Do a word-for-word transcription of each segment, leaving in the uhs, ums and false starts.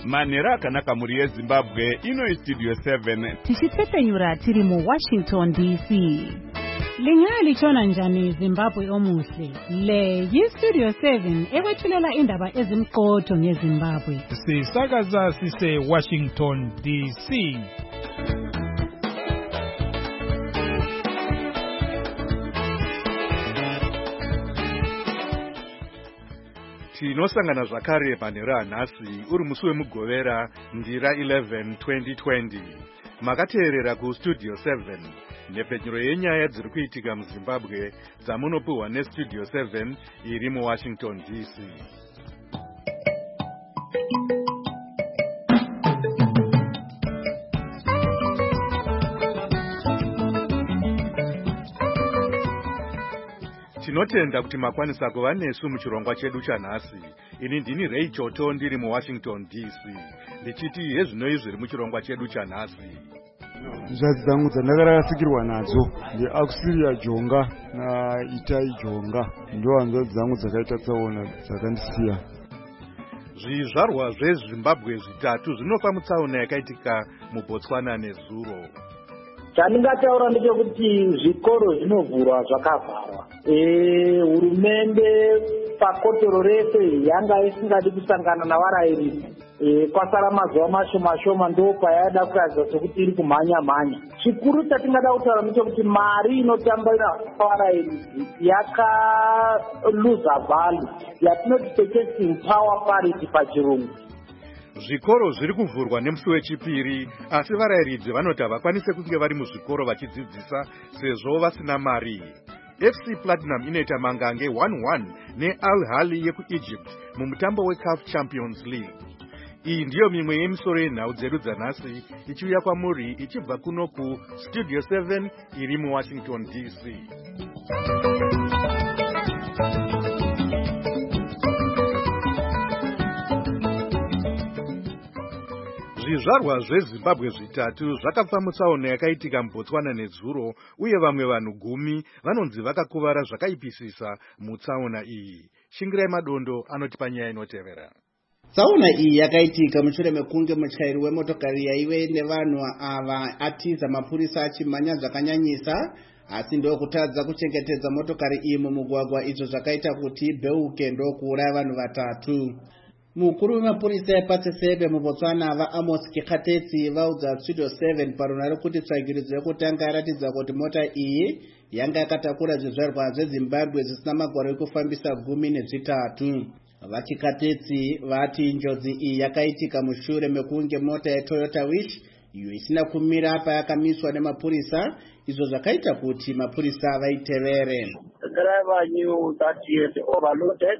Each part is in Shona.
Manhero akanaka muri yeZimbabwe, ino iStudio seven. Tichitepenyura tiri mu Washington D C. Lingali chona njani Zimbabwe omuhle. Le yiStudio seven ekwethulela indaba ezimqotho ngeZimbabwe. Sisakaza sise Washington D C. Tinosangana zvakare panhero anhasi uri musi wemugovera ndira eleven twenty twenty. Makateerera kuStudio seven. Nhepfenyuro yenyaya dziri kuitika muZimbabwe dzamunopiwa neStudio seven iri muWashington D C. Tinotenda kuti makwanisa kuva nesu muchirongwa chedu chanhasi. Ini ndini Ray Choto ndiri muWashington D C. Ndichiti hezvinoi zviri muchirongwa chedu chanhasi. Zvazi dzangu dzandakarasikirwa nadzo ndeAuxilia Jonga naItai Jonga ndo hanzvadzi dzangu dzakaita tsaona dzakandisiya. Zvizvarwa zveZimbabwe zvitatu zvinofa mutsaona yakaitika muBotswana nezuro. Chandingataura ndechekuti zvikoro zvinovhurwa zvakavharwa. Eh, hurumende pakotoro rese yanga isingadi kusangana navarairidzi. Eh, kwasara mazuva mashoma shoma ndo payada kuratidza sekuti iri kumhanya mhanya. Chikuru chatingada kutaura ndechekuti mari inotambira varairidzi yaka lose value. Yatinoti purchasing power parity pachirungu. Zvikoro zviri kuvhurwa nemusi wechipiri, asi varairidzi vanoti havakwanise kunge vari muzvikoro vachidzidzisa sezvo vasina mari. F C Platinum inoita mangange one one neAl Ahly yekuEgypt mumutambo weCAF Champions League. Iyi ndiyo mimwe yemisoro yenhau dzedu dzanhasi ichiuya kwamuri ichibva kuno kuStudio seven iri muWashington D C. Zvizvarwa zveZimbabwe zvitatu zvakafa mutsaona yakaitika muBotswana nezuro, uye vamwe vanhu gumi vanonzi vakakuvara zvakaipisisa mutsaona iyi. Shingirai Madondo anotipa nyaya inotevera. Tsaona iyi yakaitika mushure mekunge mutyairi wemotokari yaive nevanhu ava atiza mapurisa achimhanya zvakanyanyisa, asi ndokutadza kuchengetedza motokari iyi mumugwagwa, izvo zvakaita kuti ibheuke ndokuuraya vanhu vatatu. Mukuru wemapurisa ePatsesebe muBotswana vaAmos Kikatetsi vaudza Studio seven parunhare kuti tsvagiridzo yekutanga yaratidza kuti mota iyi yanga yakatakura zvizvarwa zveZimbabwe zvisina magwaro ekufambisa gumi nezvitatu. VaKikatetsi vati njodzi iyi yakaitika mushure mekunge mota yeToyota Wish iyo isina kumira payakamiswa nemapurisa, izvo zvakaita kuti mapurisa vaitevere. The driver knew that he had overloaded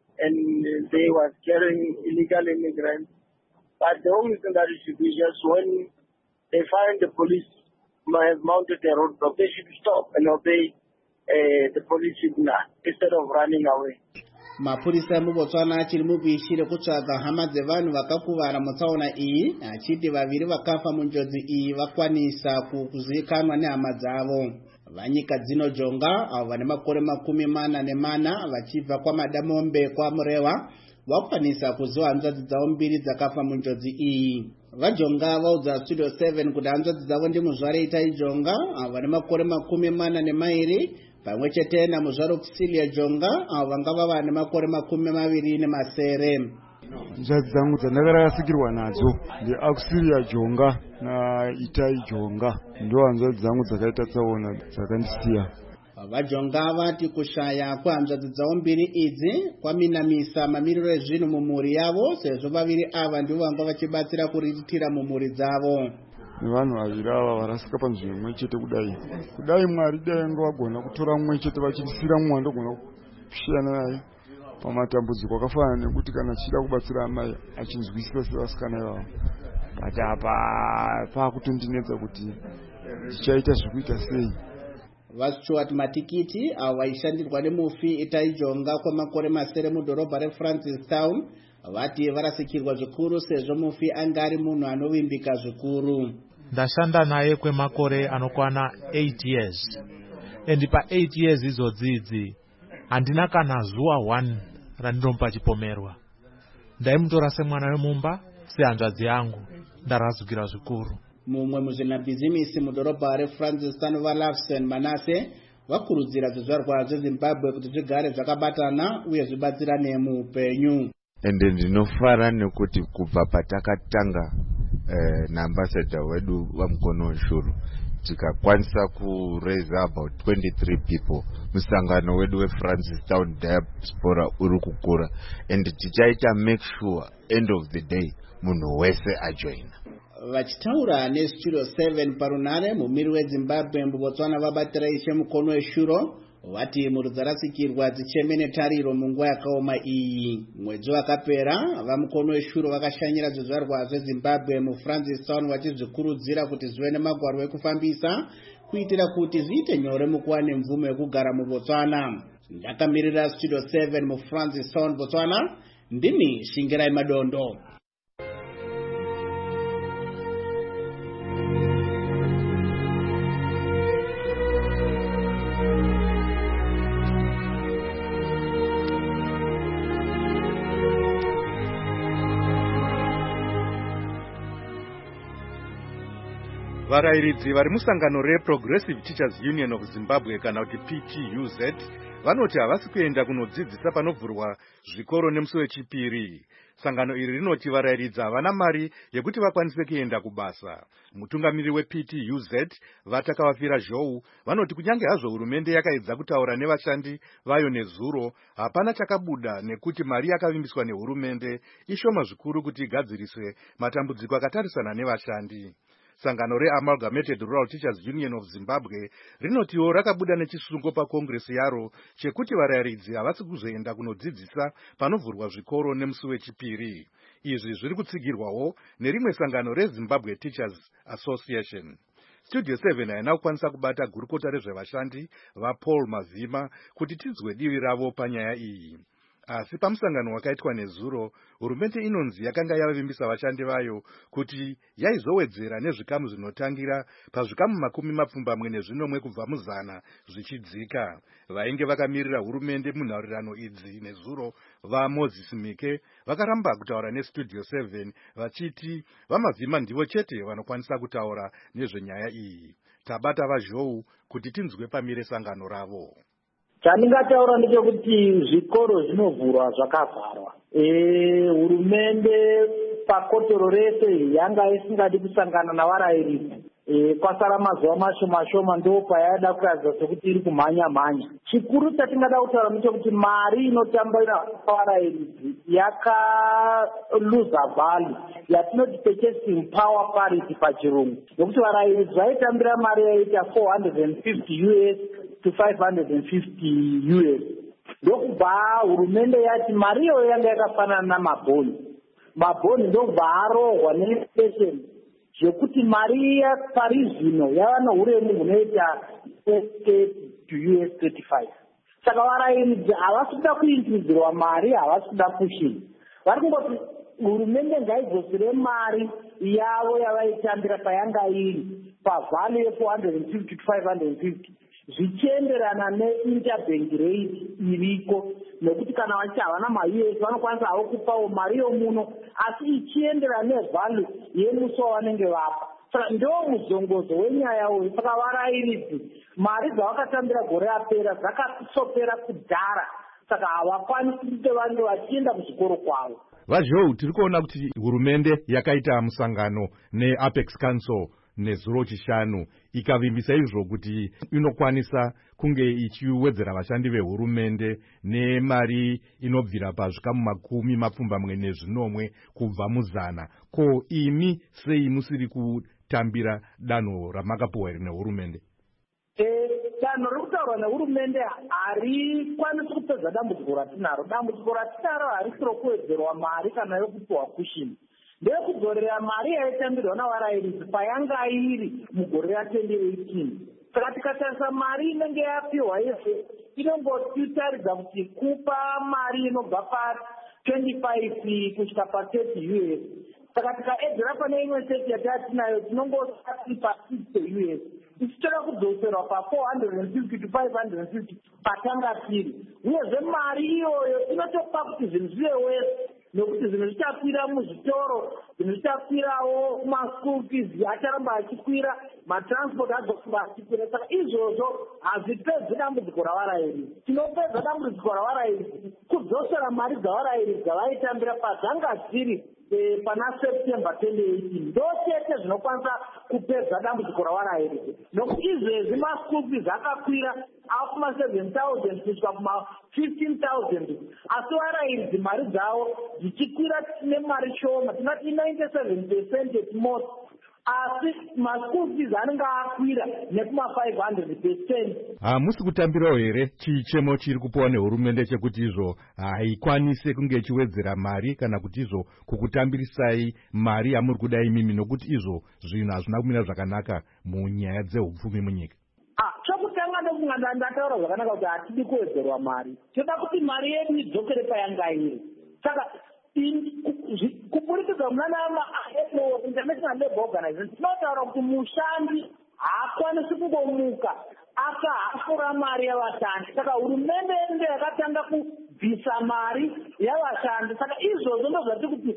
and they were carrying illegal immigrants. But the only thing that it should be just when they find the police has mounted a roadblock, they should stop and obey uh, the police signal instead of running away. Mapurisa emuBotswana achiri mubishi rekutsvaga hama dzevanhu vakakuvara mutsaona iyi, achiti vaviri vakafa munjodzi iyi vakwanisa kuzivikanwa nehama dzavo. Vanyika dzino Jonga avo vane makore makumi mana nemana vachibva kwaMadamombe kwaMurewa vakwanisa kuziva hanzvadzi dzavo mbiri dzakafa munjodzi iyi. VaJonga vaudza Studio seven kuti hanzvadzi dzavo ndimuzvare Itai Jonga avo vane makore makumi mana nemairi pamwe chete namuzvare Auxilia Jonga avo vanga vava nemakore makumi maviri nemasere. Zvazi dzangu dzandakarasikirwa nadzo ndeAuxilia Jonga naItai Jonga ndo hanzvadzi dzangu dzakaita tsaona dzakandisiya. VaJonga vati kushaya kwehanzvadzi dzavo mbiri idzi kwaminamisa mamiriro ezvinhu mumhuri yavo, sezvo vaviri ava ndivo vanga vachibatsira kuriritira mumhuri dzavo. Nevanhu vaviri ava varasika panzvimbo imwe chete kudai. Kudai Mwari dai anga vagona kutora mumwe chete vachitisira mumwe andogona kushiyana naye pamatambudziko akafanana nekuti kana achida kubatsira amai achinzwisisa sevasikana ivavo. But apa pakutondinetsa kuti ndichaita zvekuita sei. VaStuart Matikiti avo vaishandirwa nemufi Itai Jonga kwamakore masere mudhorobha reFrancistown vati varasikirwa zvikuru sezvo mufi anga ari munhu anovimbika zvikuru. Ndashanda naye kwemakore anokwana eight years. And pa eight years izodzidzi handina kana zuwa one randinomupa chipomerwa. Ndaimutora semwana wemumba sehanzvadzi yangu ndarazukira zvikuru. Mumwe muzvinabhizimisi mudhorobha reFrancistown vaLavson Manase vakurudzira zvizvarwa zveZimbabwe kuti zvigare zvakabatana uye zvibatsirane muupenyu. Ende ndinofara nekuti kubva patakatanga eh, naambassador wedu wamukono weshuru tikakwanisa kuraise about twenty-three people musangano wedu weFrancistown diaspora uri kukura, and tichaita make sure end of the day munhu wese ajoina. Vachitaura neStudio seven parunare mumiri weZimbabwe muBotswana vabatira ishe mukono weshuro vati mhuri dzarasikirwa dzicheme netariro munguva yakaoma iyi. Mwedzi wakapera vamukono weshuro vakashanyira zvizvarwa zveZimbabwe muFrancistown vachizvikurudzira kuti zvive nemagwaro ekufambisa kuitira kuti zviite nyore mukuwana mvumo yekugara muBotswana. Ndakamirira Studio seven muFrancistown Botswana, ndini Shingirai Madondo. Varairidzi vari musangano reProgressive Teachers Union of Zimbabwe kana kuti P T U Z vanoti havasi kuenda kunodzidzisa panovhurwa zvikoro nemusi wechipiri. Sangano iri rinoti varairidzi havana mari yekuti vakwanise kuenda kubasa. Mutungamiri weP T U Z Vatakavafira Zhou vanoti kunyange hazvo hurumende yakaedza kutaura nevashandi vayo nezuro, hapana chakabuda nekuti mari yakavimbiswa nehurumende ishoma zvikuru kuti igadzirise matambudziko akatarisana nevashandi. Sangano reAmalgamated Rural Teachers Union of Zimbabwe rinotiwo rakabuda nechisungo pakongresi yaro chekuti varairidzi havasi kuzoenda kunodzidzisa panovhurwa zvikoro nemusi wechipiri. Izvi zviri kutsigirwawo nerimwe sangano reZimbabwe Teachers Association. Studio seven haina kukwanisa kubata gurukota rezvevashandi vaPaul Mavhima kuti tinzwe divi ravo panyaya iyi. Asi pamusangano wakaitwa nezuro, hurumende inonzi yakanga yavavimbisa vashandi vayo kuti yaizowedzera nezvikamu zvinotangira pazvikamu makumi mapfumbamwe nezvinomwe kubva muzana zvichidzika. Vainge vakamirira hurumende munhaurirano idzi nezuro vaMoses Mike vakaramba kutaura neStudio seven vachiti vaMavhima ndivo chete vanokwanisa kutaura nezvenyaya iyi. Tabata vaZhou kuti tinzwe pamire sangano ravo. Chandingataura ndechekuti zvikoro zvinovhurwa zvakavharwa. Eh, hurumende pakotoro rese yanga isingadi kusangana navarairidzi. Eh, kwasara mazuva mashoma shoma ndo payada kuratidza sekuti iri kumhanya mhanya. Chikuru chatingada kutaura ndechekuti mari inotambira varairidzi yaka loser value yatinoti purchasing power parity pachirungu. Nokuti varairidzi vaitambira mari yaita four hundred fifty U S to five hundred fifty U S. Ndokubva hurumende yati mari iyo yanga yakafanana namabhoni. Mabhoni ndobva arohwa neinflation zvekuti mari yaparizvino yava nouremu hunoita to U S thirty-five. Saka varairidzi havasi kuda kuingidzirwa mari, havasi kuda pushing. Vari kungoti hurumende ngaidzosere mari yavo yavaitambira payanga iri pavhali ye-four hundred fifty to five hundred fifty. Zvichienderana neinterbank rate iriko, nekuti kana vachi havana ma-U S vanokwanisa havo kupawo mari yomuno, asi ichienderana nevalue yemusi wavanenge vapa. Saka ndo muzongozo wenyaya uyu. Saka varairidzi mari dzavakatambira gore rapera dzakasopera kudhara, saka havakwanisi kuti vange vachienda kuzvikoro kwavo. VaZhou, tiri kuona kuti hurumende yakaita musangano neApex Council nezuro chishanu ikavimbisa izvo kuti inokwanisa kunge ichiwedzera vashandi vehurumende nemari inobvira pazvikamu makumi mapfumbamwe nezvinomwe kubva muzana. Ko imi sei musiri kutambira danho ramakapiwa iri nehurumende? Danho rokutaurwa nehurumende harikwanisi kupedza dambudziko ratinaro. Dambudziko ratinaro harisi rokuwedzerwa mari kana yokupiwa kushini. Ndeyekudzorera mari yaitambirwa navarairidzi payanga iri mugore ra-twenty eighteen. Saka tikatarisa mari inenge yapiwa yese inongotaridza kuti kupa mari inobva pa-twenty-five kusvika pa-thirty U S. Saka tikaedzera pane imwe seti yatatinayo tinongosati pa-sixty U S. Tichitoda kudzoserwa pa-four hundred fifty to five hundred fifty patanga tiri. Uyezve mari iyoyo inotopa kuti zvinhu zvive wese nokuti zvinhu zvichakwira muzvitoro, zvinhu zvichakwirawo kumaschool fees acharamba achikwira, matransport azoramba achikwira. Saka izvozvo hazvipedzi dambudziko ravarairidzi. Tinopedza dambudziko ravarairidzi kudzosera mari dzavarairidzi dzavaitambira padzanga dziri pana September twenty eighteen. Ndo chete zvinokwanisa kupedza dambudziko ravarairidzi. Nokuti izvezvi maschool fees akakwira akuma seven thousand kusvika kuma fifteen thousand. Asi varairidzi mari dzavo dzichikwira nemari shoma, tinoti ninety-seven percent at most. Asi maschool fees anenge akwira nekuma five hundred percent. Hamusi kutambirawo here chichemo chiri kupiwa nehurumende chekuti izvo haikwanise kunge ichiwedzera mari kana kuti izvo kukutambirisai mari yamuri kuda imimi, nokuti izvo zvinhu hazvina kumira zvakanaka munyaya dzehupfumi munyika? Chokutanga ndokunganda ndataura zvakanaka kuti hatidi kuwedzerwa mari. Toda kuti mari yedu idzokere payanga iri. Saka kuburikidza muna International Labour Organization tinotaura kuti mushandi haakwanisi kungomuka akahafura mari yavashandi. Saka hurumende inde yakatanga kubvisa mari yavashandi. Saka izvozvo ndozvati kuti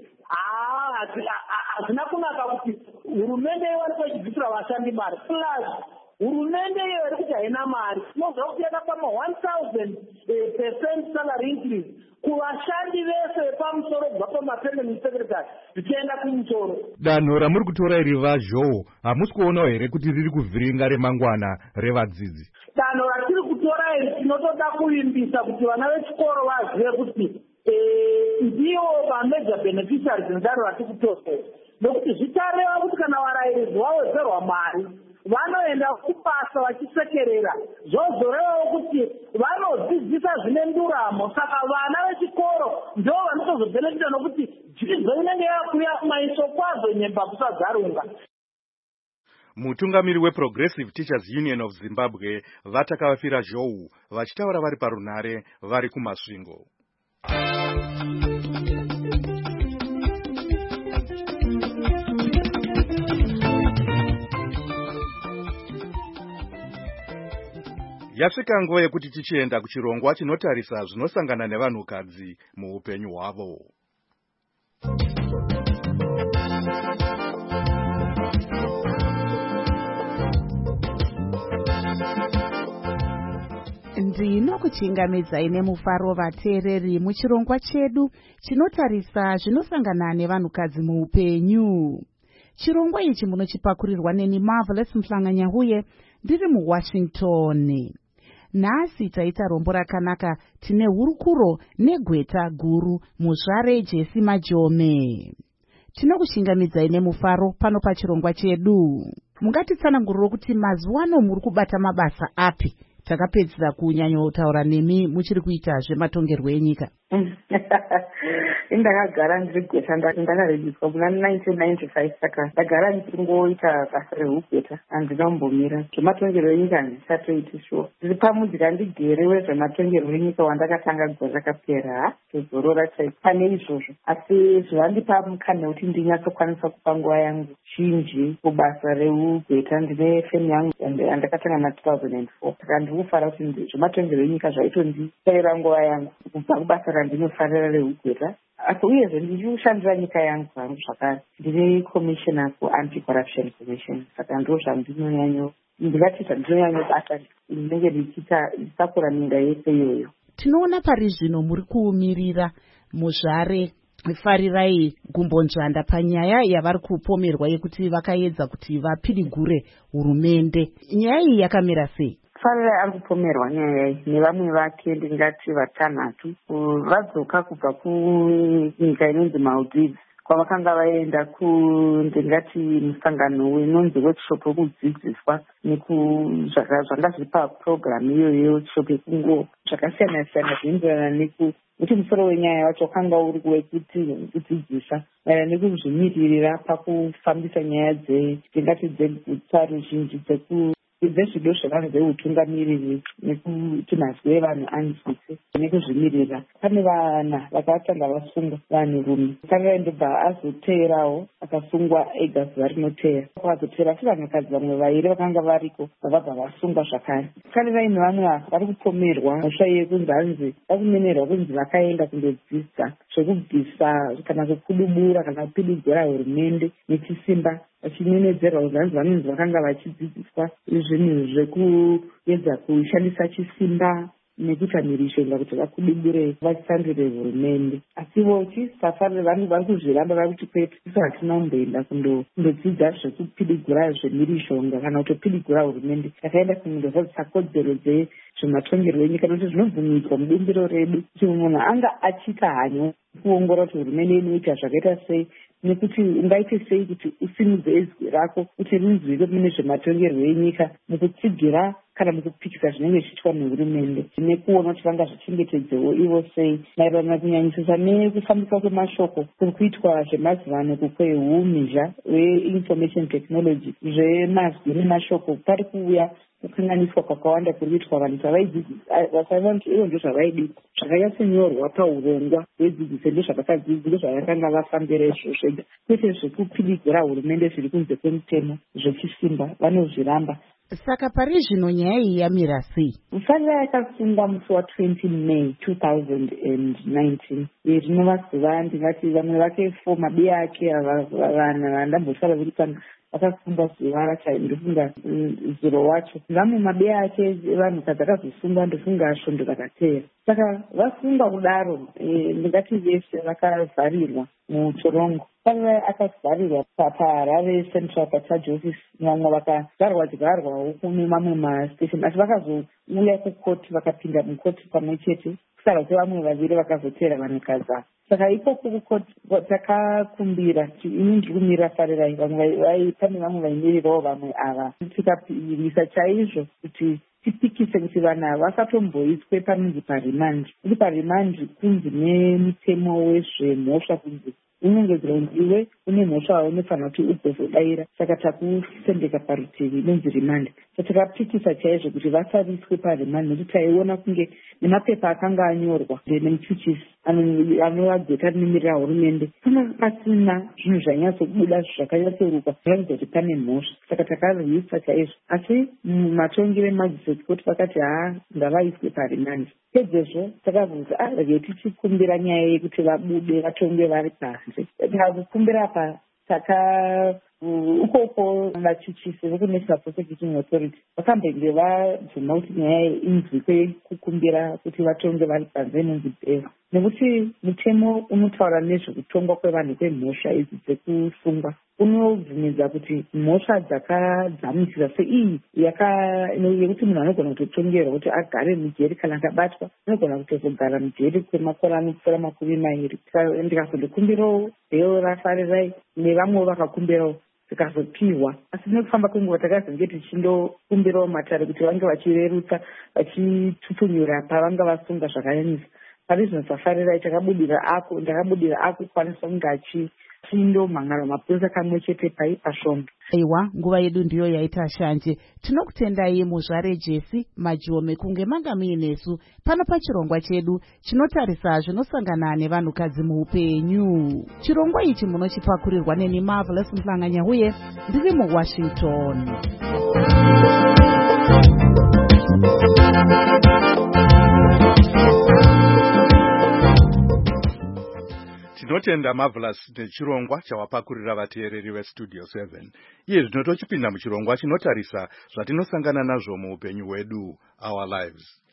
hazvina kunaka kuti hurumende iwanikwa ichibvisira vashandi mari. Plus hurumende iyo iri kuti haina mari, tinozva kuti yakapama one thousand percent salary increase kuvashandi vese vepamusoro kubva pamapermanent secretary zvichienda kumusoro. Danho ramuri kutora iri vazhowo hamusi kuonawo here kuti riri kuvhiringa remangwana revadzidzi? Danho ratiri kutora iri tinotoda kuimbisa kuti vana vechikoro vazive kuti ndivo vamajor beneficiaries nedanho ratiri kutora, nokuti zvichareva kuti kana varairidzi vawedzerwa mari vanoenda kubasa vachisekerera, zvozorevawo kuti vanodzidzisa zvine nduramo. Saka vana vechikoro ndo vanotozobhenefita nokuti dzidzo inenge yakuya maiso kwazo nyemba kusadzarunga. Mutungamiri weProgressive Teachers Union of Zimbabwe vatakavafira zhou vachitaura vari parunhare vari kumasvingo. Yasvika nguva yekuti tichienda kuchirongwa chinotarisa zvinosangana nevanhukadzi muupenyu hwavo. Ndinokuchingamidzai nemufaro vateereri muchirongwa chedu chinotarisa zvinosangana nevanhukadzi muupenyu. Chirongwa ichi munochipakurirwa neni Marvelous Mhlanga-Nyahuye ndiri muWashington. Nhasi taita rombo rakanaka tine hurukuro negweta guru muzvare Jesse Majome. Tinokuchingamidzai nemufaro pano pachirongwa chedu. Mungatitsanangurire kuti mazuwano muri kubata mabasa api? Takapedzera kunyanyotaura nemi muchiri kuita zvematongerwo enyika. Indakagara ndiri gweta ndakaregiswa muna nineteen ninety-five saka ndagara ndichingoita basa rehugweta handinambomira. Zvematongerwo enyika handisatoiti shuwa. Ndiri pamudzika ndigere wezvematongerwo enyika wandakatanga gore rakapera tozorora chaipo pane izvozvo. Asi zvandipa mukana kuti ndinyatsokwanisa kupa nguva yangu zhinji kubasa rehugweta. Ndine femu yangu yandakatanga na two thousand four. Saka ndikufara kuti zvematongerwo enyika zvaitondisaira nguva yangu kubva kubasa randinofarira rehugweta. Asi uyezve ndichiushandira nyika yangu hangu zvakare. Ndine commissioner ku-anti-corruption commission. Saka ndo zvandinonyanyo ndingatiita ndinonyanyo basa ndinenge ndichiita ndisakura minda yese iyoyo. Tinoona pari zvino muri kuumirira muzvare farirai kumbonzvanda panyaya yavari kupomerwa yekuti vakaedza kuti vapirigure hurumende. Nyaya iyi yakamira sei? Farirai ari kupomerwa nyaya iyi nevamwe vake ndingati vatanhatu vadzoka kubva kunyika inonzi Maldives kwavakanga vaenda kundingati musangano wenonzi workshop wekudzidziswa nekuzvanga zviri papurogiramu iyoyo workshop yekungo zvakasiyana siyana zvinoenderana neku kuti musoro wenyaya wacho wakanga uri wekuti kudzidzisa maererano nekuzvimiririra pakufambisa nyaya dzingati dzeguta ruzhinji zvezvido zvevanhu veutungamiriri nekuti mazwi evanhu anzwise nekuzvimirira. Pane vana vakatanga vasungwa vanhurume saka ndobva azoteerawo akasungwa ega zuva rinoteera. Akazoteera futi vanhukadzi vamwe vairi vakanga variko vabva vasungwa zvakare. Kane vaine vamwe vari kupomerwa mhosva yekunzi hanzi vakumenerwa kunzi vakaenda kundodzidza zvekubvisa kana kukudubura kana kupidigura hurumende nechisimba vachinyenedzerwa kuti hanzi vanonzi vakanga vachidzidziswa zvinhu zvekuedza kushandisa chisimba nekuita mhirizhonga kuti vakudubure vachisandure hurumende. Asivo chisafanira vanhu vari kuzviramba vari kuti kwete isu hatina kumboenda kundodzidza zvekupidigura zvemhirizhonga kana kutopidigura hurumende. Takaenda kundozadzisa kodzero dzezvematongerwo enyika nokuti zvinobvumidzwa mubumbiro redu kuti munhu anga achita hanyo kuongorora kuti hurumende inoita zvakaita sei nekuti ungaite sei kuti usimudze izwi rako kuti rinzwike mune zvematongerwo enyika mukutsigira kana mukupikisa zvinenge zvichiitwa nehurumende nekuona kuti vanga zvichengetedzewo ivo sei maererano kunyanyisisa nekufambiswa kwemashoko kuri kuitwa zvemazivano kukweumhizha weinformation technology zvemazwi nemashoko pari kuuya kukanganiswa kwakawanda kuri kuitwa vanhu zvavaidzidzisa kuti ivo ndo zvavaidi zvakanyatsinyorwa paurongwa hwedzidziso ndezvavakadzidzisa ndezvavakanga vafambira izvo zvega kwete zvekupidigura hurumende zviri kunze kwemutemo zvechisimba vanozviramba. Saka pari zvino nyaya iyi yamira sei? Mufarira yakasungwa musi wa20 May two thousand nineteen. Rinova zuva ndingati vamwe vake four mabiya ake vanhu vandambosara viri pano vakasungwa zuva racho ndofunga zuro wacho. Vamwe mabiya ake vanhukadzi akazosungwa ndofunga svondo rakateera. Saka vasungwa kudaro ndingati vese vakavharirwa mutorongo. Farira akavharirwa paHarare Central Charge Office. Vamwe vakavharwa dzyarwawo kune mamwe mastation asi vakazouya kukoti vakapinda mukoti pamwe chete kusara kwevamwe vaviri vakazoteera vanhukadzi ava. Saka ikoko kukoti takakumbira ini ndiri kumirira farirai vamwe pane vamwe vaimirirawo vamwe ava tikapirisa chaizvo kuti tipikise kuti vanhu ava vasatomboiswe panonzi parimandi. Kuti parimandi kunzi nemitemo wezvemhosva kunzi unongedzera kuti iwe une mhosva waunofanira kuti ugozodaira saka takusendeka parutivi inonzi rimandi. Takapikisa chaizvo kuti vasariswe parimandi nokuti taiona kunge nemapepa akanga anyorwa nemuchichisi anovageta rinomirira hurumende kana pasina zvinhu zvanyatsobuda zvakanyatsoruka zvinoratidza kuti pane mhosva. Saka takarwisa chaizvo asi matongere emajistrate court vakati haa ngavaiswe parimandi. Pedzezvo takabvunza arege tichikumbira nyaya yekuti vabude vatonge vari panze. Tikakumbira apa taka ukoko vachichisi vekunational prosecuting authority vakambenge vabvuma kuti nyaya inzwikwe kukumbira kuti vatonge vari panze inonzi bhero nekuti mutemo unotaura nezvekutongwa kwevanhu kwemhosva idzi dzekusungwa unobvumidza kuti mhosva dzakadzamisira seiyi yekuti munhu anogona kutotongerwa kuti agare mujeri kana akabatwa anogona kutozogara mujeri kwemakore anopfuura makumi mairi. Ndikazondokumbirawo bhero rafarirai nevamwewo vakakumbirawo zikazopiwa asi nekufamba kwenguva takazenge tichindokumbirawo matare kuti vange vachirerutsa vachitutunyura pavanga vasunga zvakanyanyisa. Pari zvino safarirai takabudira ako ndakabudira ako kukwanisa kunge achindomhangara mapurisa kamwe chete pai pasvondo. Aiwa, nguva yedu ndiyo yaita shanje. Tinokutendai muzvare Jesi Majiome kunge manga muinesu pano pachirongwa chedu chinotarisa zvinosangana nevanhukadzi muupenyu. Chirongwa ichi munochipakurirwa neni Marvelous Mhlanganya uye ndiri muWashington. Tinotenda Marvelous nechirongwa chawapakurira vateereri veStudio seven. Iye zvino tochipinda muchirongwa chinotarisa zvatinosangana nazvo muupenyu hwedu, our lives.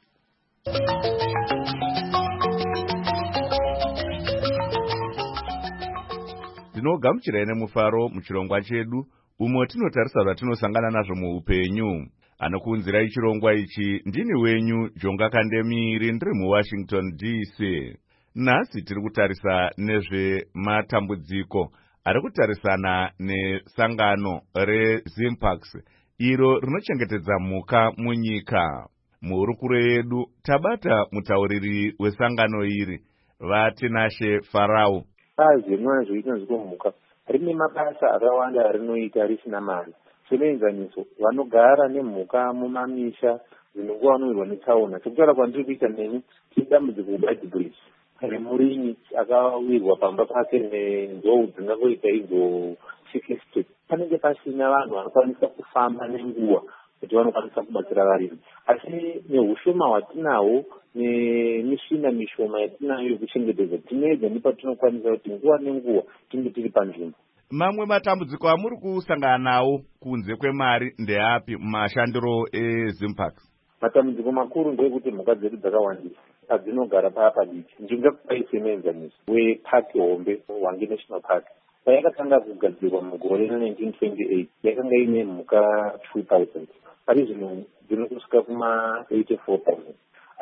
Ndinogamuchirai nemufaro muchirongwa chedu umo tinotarisa zvatinosangana nazvo muupenyu. Anokuunzirai chirongwa ichi ndini wenyu Jonga Kandemiri ndiri muWashington D C. Nhasi tiri kutarisa nezvematambudziko ari kutarisana nesangano reZimpax iro rinochengetedza mhuka munyika. Muhurukuro yedu tabata mutauriri wesangano iri Vatinashe Farau. Bazi rinoona zvoita nezvekumhuka rine mabasa akawanda rinoita risina mari. seneenzaniso vanogara nemhuka mumamisha dzinonguva vanowirwa netsaona. Chekutaura kwandiri kuita neni chidambudziko kubhaidhibhuriji remurinyi akawirwa pamba pake nenzou dzingangoita idzo sixty. Panenge pasina vanhu vanokwanisa kufamba nenguva kuti vanokwanisa kubatsira varimi, asi neushoma hwatinahwo nemishina mishoma yatinayo yekuchengetedza tinedza nepatinokwanisa kuti nguva nenguva tinge tiri panzvimbo. Mamwe matambudziko amuri kusangana nawo kunze kwemari ndeapi mumashandiro eZimpax? Matambudziko makuru ndekuti mhuka dzedu dzakawandisa padzinogara paya padiki. Ndingakupai semuenzaniso wepaki hombe Hwange National Park. Payakatanga kugadzirwa mugore nineteen twenty-eight yakanga ine mhuka two thousand. Pari zvino dzinokusvika kuma eighty-four thousand.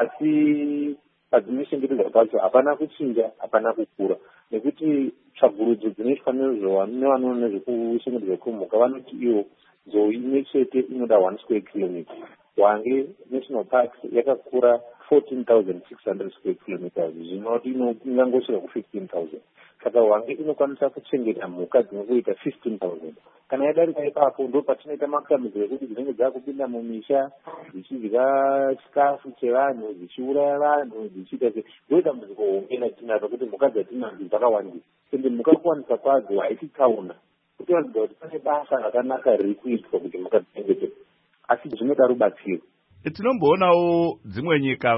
Asi padzinoshengetedzwa pacho hapana kuchinja, hapana kukura, nekuti tsvagurudzo dzinoitwa nevanoona nezvekuchengetedzwa kwemhuka vanoti iwo nzou imwe chete inoda one square kilometer. Hwange National Park yakakura fourteen thousand six hundred square kilometers, zvinoti ingangosvika ku fifteen thousand. Saka Hwange inokwanisa kuchengeta mhuka dzinongoita fifteen thousand. Kana yadarika ipapo ndo patinoita makambidzo ekuti dzinenge dzakupinda mumisha dzichidya chikafu chevanhu, dzichiuraya vanhu, dzichiita se ndoita dambudziko hombe ratinaro kuti mhuka dzatinadzo dzakawandisa, ende mhuka kuwanisa kwadzo haititsaona, kutoratidza kuti pane basa rakanaka riri kuitwa kuti mhuka dzichengetedzwe, asi zvinoda rubatsiro. Tinomboonawo dzimwe nyika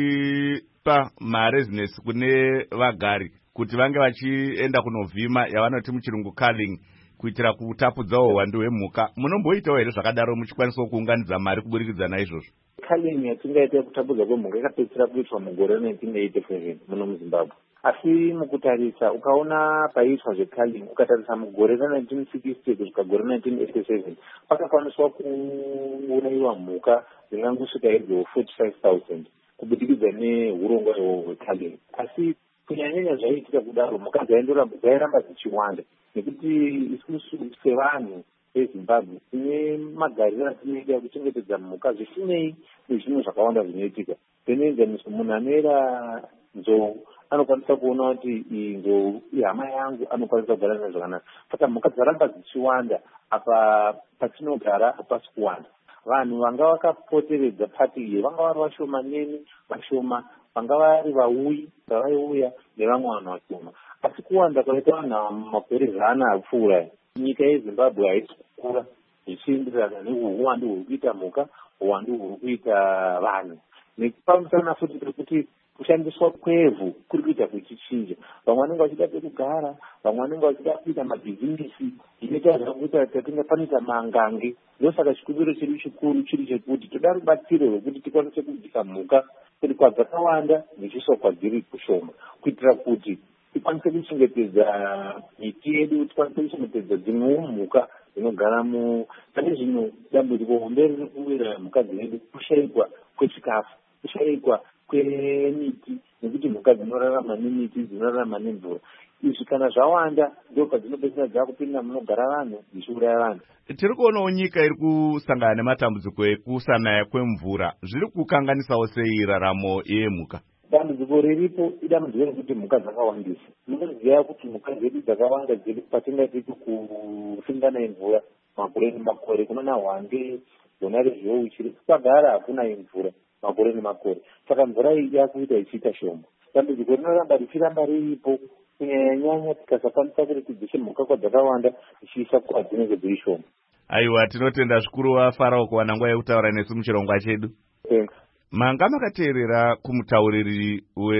vachipa marezinesi kune vagari kuti vange vachienda kunovhima yavanoti muchirungu culling kuitira kutapudzawo uwandu hwemhuka. Munomboitawo here zvakadaro muchikwanisawo kuunganidza mari kuburikidza naizvozvo? Culling yatingaita kutapudza kwemhuka yakapedzisira kuitwa mugore nineteen eighty-seven muno muZimbabwe. Asi mukutarisa ukaona paiitwa zveculling ukatarisa mugore nineteen sixty kusvika gore nineteen eighty-seven pakakwaniswa kuurayiwa mhuka dzingangosvika idzo forty-five thousand kubudikidza neurongwa hweculling. Asi kunyanyanya zvaiitika kudaro mhuka dzairamba dzichiwanda nekuti isusu sevanhu veZimbabwe tine magariro atinoita kuchengetedza mhuka zvisinei nezvimwe zvakawanda zvinoitika. Zvinoenzaniso munhu anoera nzou anokwanisa kuona kuti iyi nzou ihama yangu, anokwanisa kugara nayo zvakanaka. Saka mhuka dzaramba dzichiwanda apa patinogara hapasi kuwanda. Vanhu vanga vakapoteredza pati iyi vanga vari vashomaneni vashoma, vanga vari vauyi vavaiuya nevamwe vanhu vashoma. Asi kuwanda kwaita vanhu makore zana apfuura, nyika yeZimbabwe haisi kukura zvichienderana neuwandu huri kuita mhuka, uwandu huri kuita vanhu. Nepamusana futi pekuti kushandiswa kwevhu kuri kuita kuchichinja. Vamwe vanenge vachida pekugara, vamwe vanenge vachida kuita mabhizinisi, inoita zvakuita tatinga panoita mangange. Ndosaka chikumbiro chedu chikuru chiri chekuti toda rubatsiro rwekuti tikwanise kudyisa mhuka kuti kwadzakawanda nechiswa kwadziri kushoma, kuitira kuti tikwanise kuchengetedza miti yedu, tikwanise kuchengetedza dzimwewo mhuka dzinogara mu. Pane zvino dambudziko hombe riri kuwira mhuka dzedu kushayikwa kwechikafu, kushayikwa kwemiti, nekuti mhuka dzinorarama nemiti, dzinorarama nemvura. Izvi kana zvawanda ndo padzinopedzisira dzakupinda munogara vanhu dzichiuraya vanhu. Tiri kuonawo nyika iri kusangana nematambudziko ekusanaya kwemvura. Zviri kukanganisawo sei raramo yemhuka? Dambudziko riripo idambudziko rekuti mhuka dzakawandisa. Munoziva kuti mhuka dzedu dzakawanda dziri patingaiti kusingana imvura makore nemakore. Kunoona Hwange, gona rezvou chiri kwagara hakuna imvura makore nemakore. Saka mvura iyi yakuita ichiita shoma. Dambudziko rinoramba richiramba riripo kunyanya tikasakwanisa kuti tidzishe mhuka kwadzakawanda tichiisa kwadzinenge dziri shoma. Aiwa, tinotenda zvikuru waFarao kuwana nguva yekutaura nesu muchirongwa chedu. Thanks. Manga makataurira kumutauriri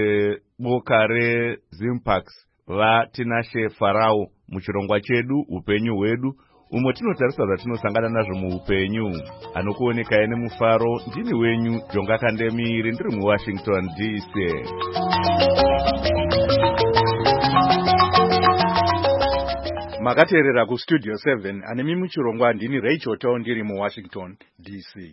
weboka reZimpax vaTinashe Farao muchirongwa chedu upenyu hwedu, umwe tinotarisa zvatinosangana nazvo muupenyu. Anokuonekai nemufaro ndini wenyu Jonga Kandemiri, ndiri muWashington D C. Makateerera kustudio seven ane mimi muchirongwa ndini Rachel Town ndiri muWashington D C.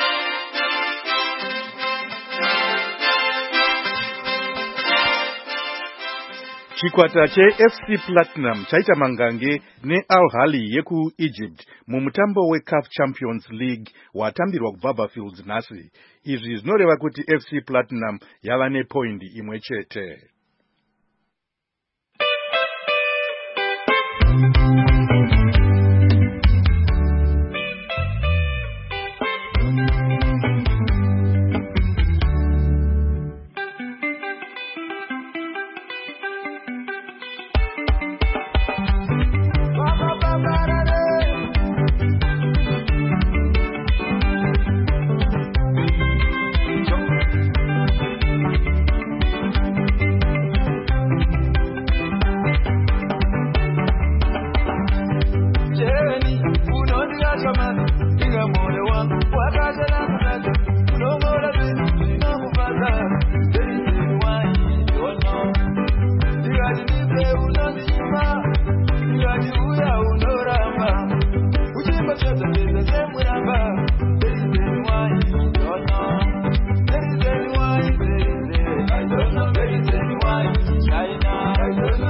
Chikwata cheF C Platinum chaita mangange neAl Ahly yekuEgypt mumutambo weCAF Champions League watambirwa kuBarberfields nhasi. Izvi zvinoreva kuti F C Platinum yava nepoint imwe chete.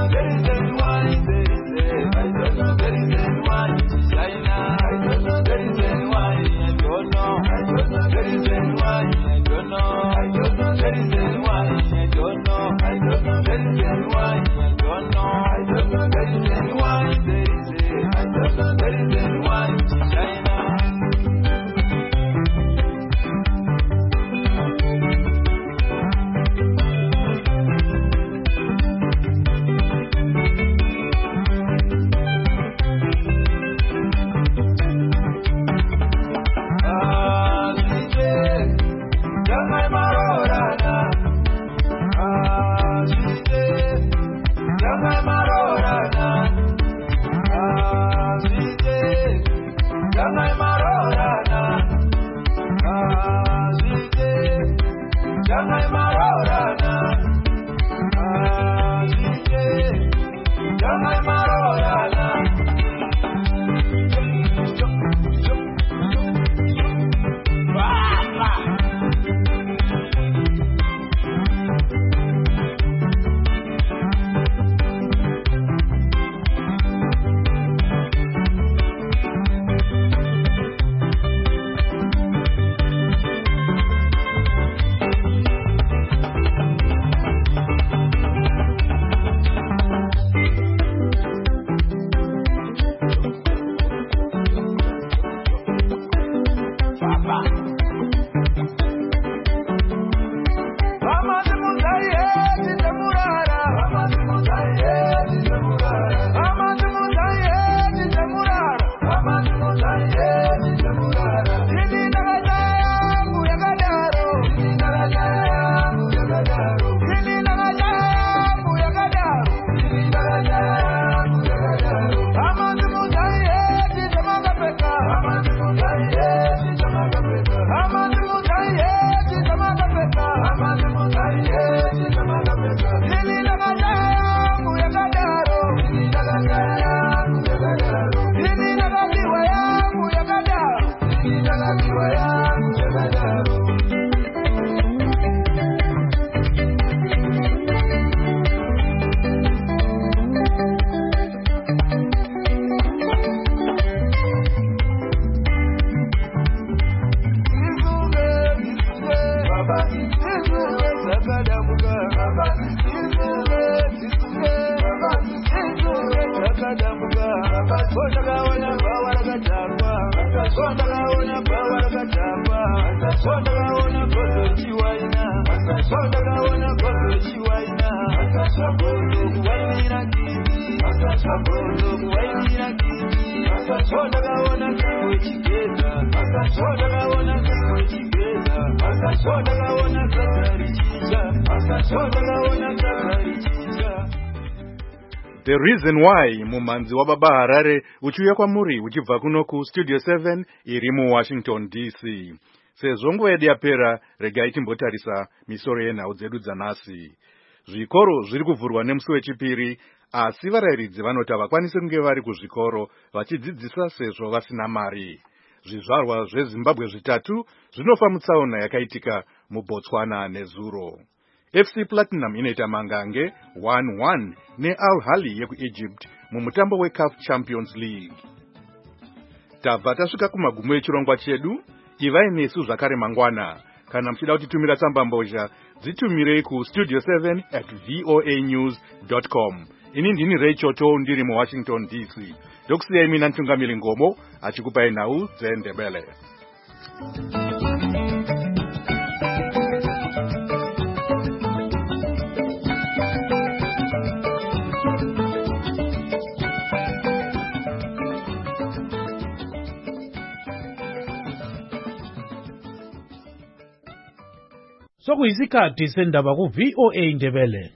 The Reason Why mumanzi wababa Harare uchiuya kwamuri uchibva kuno ku Studio seven iri mu Washington D C. Sezongo yedu yapera regai timbotarisa misoro yenhau dzedu dzanhasi. Zvikoro zviri kuvhurwa nemusi wechipiri, asi varairidzi vanoti havakwanisi kunge vari kuzvikoro vachidzidzisa sezvo vasina mari. Zvizvarwa zveZimbabwe zvitatu zvinofa mutsaona yakaitika muBotswana nezuro. F C Platinum inoita mangange one one neAl Ahly yekuEgypt mumutambo weCAF Champions League. Tabva tasvika kumagumo echirongwa chedu. Ivai nesu zvakare mangwana. Kana muchida kutitumira tsamba mbozha, dzitumirei ku studio seven at voa news dot com. Ini ndini Ray Choto ndiri mu Washington D C. Ndokusiyai mina Ntungamiri Ngomo achikupai nhau dzeNdebele. Sokuyisikhathi sendaba ku V O A Ndebele.